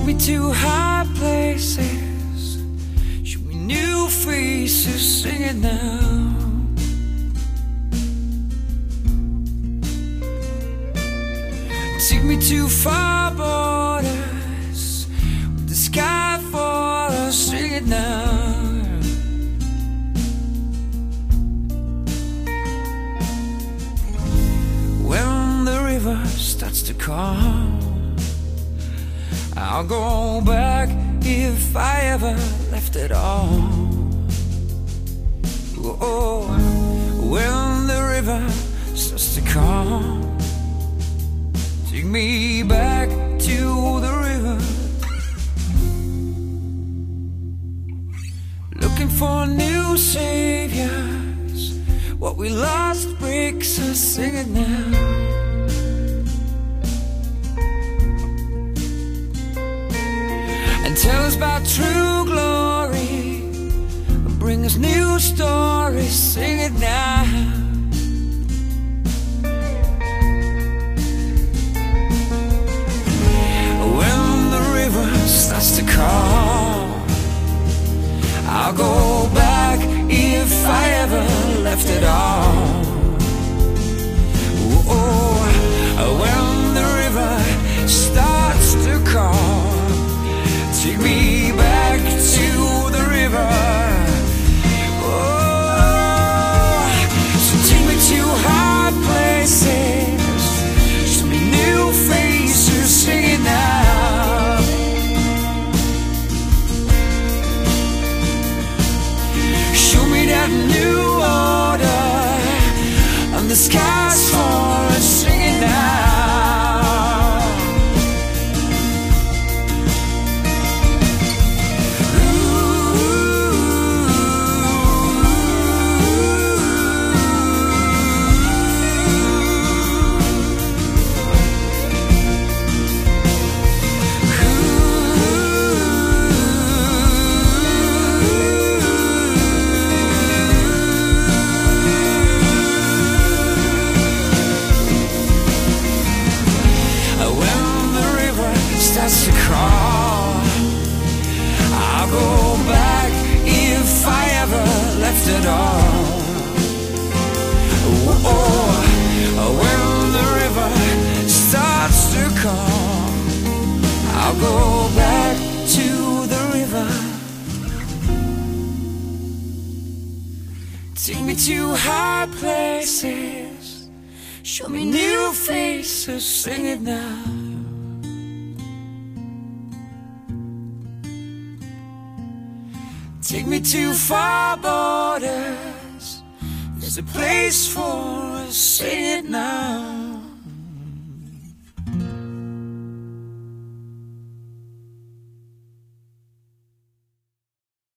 me to high places, show me new faces, sing it now. Take me to far borders, with the sky for us, sing it now. When the river starts to calm, I'll go back if I ever left at all. Oh, when the river starts to calm, take me back to the river. Looking for new saviors, what we lost breaks us, sing it now. And tell us about true glory, bring us new stories, sing it now. When the river starts to call, I'll go back if I ever left at all. Oh, when the river starts to call, take me back to the river. Oh, so take me to high places, show me new faces, sing it now. Show me that new order, and the sky's for us, sing it now. To crawl, I'll go back if I ever left at all. Oh, when the river starts to come, I'll go back to the river. Take me to high places, show me new faces, sing it now. Take me to far borders, there's a place for us, sing it now.